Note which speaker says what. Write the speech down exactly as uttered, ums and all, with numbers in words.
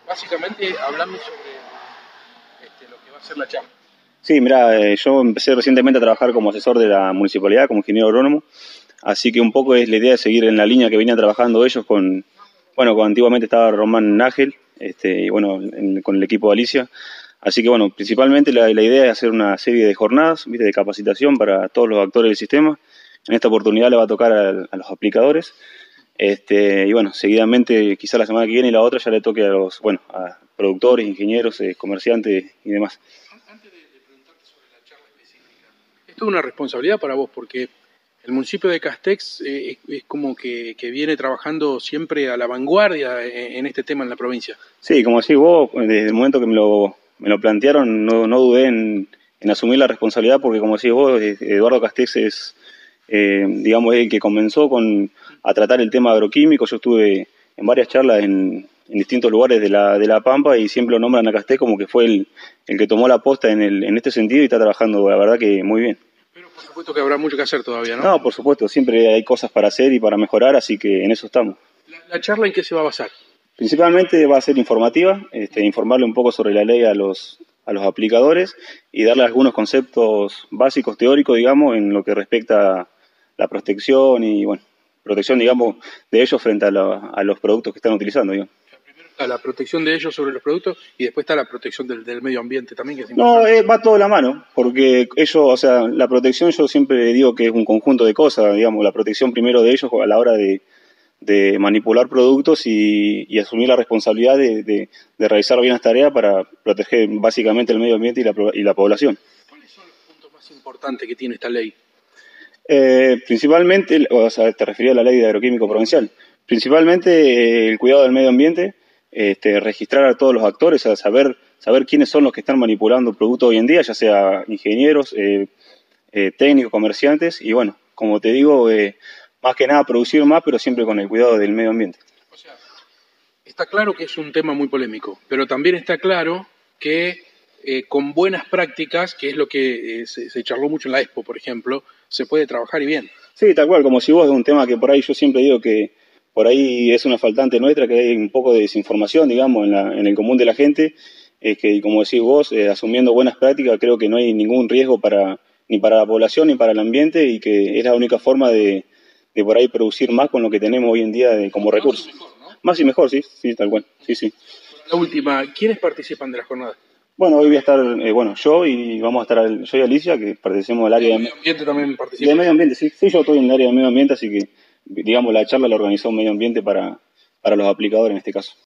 Speaker 1: Básicamente, hablame sobre este, lo que va a ser la charla.
Speaker 2: Sí, mira, eh, yo empecé recientemente a trabajar como asesor de la municipalidad, como ingeniero agrónomo, así que un poco es la idea de seguir en la línea que venían trabajando ellos con, bueno, con antiguamente estaba Román Nájel, este, y bueno, en- con el equipo de Alicia. Así que bueno, principalmente la, la idea es hacer una serie de jornadas, ¿viste?, de capacitación para todos los actores del sistema. En esta oportunidad le va a tocar a, a los aplicadores. Este, y bueno, seguidamente, quizá la semana que viene y la otra ya le toque a los, bueno, a productores, ingenieros, eh, comerciantes y demás.
Speaker 1: Antes de, de preguntarte sobre la charla específica, esto es una responsabilidad para vos, porque el municipio de Castex eh, es, es como que, que viene trabajando siempre a la vanguardia en, en este tema en la provincia.
Speaker 2: Sí, como decís vos, desde el momento que me lo, me lo plantearon, no, no dudé en, en asumir la responsabilidad, porque como decís vos, eh, Eduardo Castex es, eh, digamos, el que comenzó con, a tratar el tema agroquímico. Yo estuve en varias charlas en, en distintos lugares de la, de la Pampa y siempre lo nombran a Castex como que fue el, el que tomó la posta en, el, en este sentido y está trabajando, la verdad, que muy bien.
Speaker 1: Pero por supuesto que habrá mucho que hacer todavía, ¿no?
Speaker 2: No, por supuesto, siempre hay cosas para hacer y para mejorar, así que en eso estamos.
Speaker 1: ¿La, la charla en qué se va a basar?
Speaker 2: Principalmente va a ser informativa, este, informarle un poco sobre la ley a los, a los aplicadores y darle algunos conceptos básicos teóricos, digamos, en lo que respecta a la protección y, bueno, protección, digamos, de ellos frente a, la, a los productos que están utilizando, digamos.
Speaker 1: O sea, primero está la protección de ellos sobre los productos y después está la protección del, del medio ambiente también, que es
Speaker 2: No,
Speaker 1: importante.
Speaker 2: eh, va todo de la mano, porque ellos, o sea, la protección yo siempre digo que es un conjunto de cosas, digamos, la protección primero de ellos a la hora de de manipular productos y, y asumir la responsabilidad de, de, de realizar bien las tareas para proteger básicamente el medio ambiente y la, y la población.
Speaker 1: ¿Cuáles son los puntos más importantes que tiene esta ley?
Speaker 2: Eh, principalmente, o sea, te refería a la ley de agroquímico provincial, principalmente eh, el cuidado del medio ambiente, este, registrar a todos los actores, a saber, saber quiénes son los que están manipulando productos hoy en día, ya sea ingenieros, eh, eh, técnicos, comerciantes, y bueno, como te digo, eh, más que nada producir más, pero siempre con el cuidado del medio ambiente.
Speaker 1: O sea, está claro que es un tema muy polémico, pero también está claro que eh, con buenas prácticas, que es lo que eh, se, se charló mucho en la Expo, por ejemplo, se puede trabajar y bien.
Speaker 2: Sí, tal cual, como si vos, es un tema que por ahí yo siempre digo que por ahí es una faltante nuestra, que hay un poco de desinformación, digamos, en, la, en el común de la gente, es que, como decís vos, eh, asumiendo buenas prácticas, creo que no hay ningún riesgo para ni para la población ni para el ambiente y que es la única forma de, de por ahí producir más con lo que tenemos hoy en día de, como recurso.
Speaker 1: Más y mejor, ¿no?
Speaker 2: Más y mejor, sí, sí, tal cual, sí, sí.
Speaker 1: La última, ¿quiénes participan de la jornada?
Speaker 2: Bueno, hoy voy a estar, eh, bueno, yo y vamos a estar, yo y Alicia, que pertenecemos al área
Speaker 1: ¿El
Speaker 2: de,
Speaker 1: medio ambiente también
Speaker 2: de
Speaker 1: participa?
Speaker 2: medio ambiente, sí, sí, yo estoy en el área de medio ambiente, así que, digamos, la charla la organizó Medio Ambiente para, para los aplicadores en este caso.